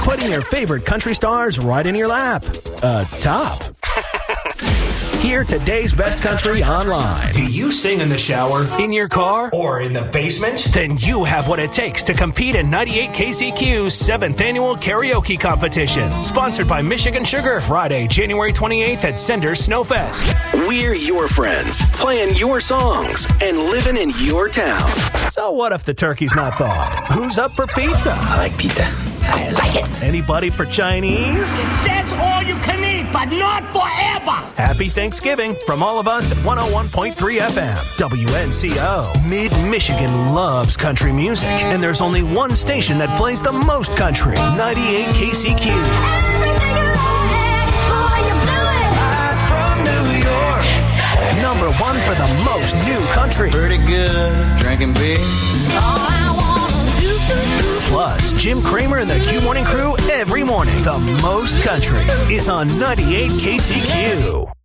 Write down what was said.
putting your favorite country stars right in your lap. Top. Hear today's best country online. Do you sing in the shower, in your car, or in the basement? Then you have what it takes to compete in 98 KCQ's 7th Annual Karaoke Competition. Sponsored by Michigan Sugar. Friday, January 28th at Senders Snowfest. We're your friends, playing your songs, and living in your town. So what if the turkey's not thawed? Who's up for pizza? I like pizza. I like it. Anybody for Chinese? It says all you can eat, but not forever. Happy Thanksgiving from all of us at 101.3 FM, WNCO. Mid-Michigan loves country music, and there's only one station that plays the most country, 98 KCQ. Everything you like, boy, you blew it. Live from New York. Number one for the most new country. Pretty good, drinking beer. All I wanna do. Plus, Jim Cramer and the Q Morning Crew every morning. The most country is on 98 KCQ.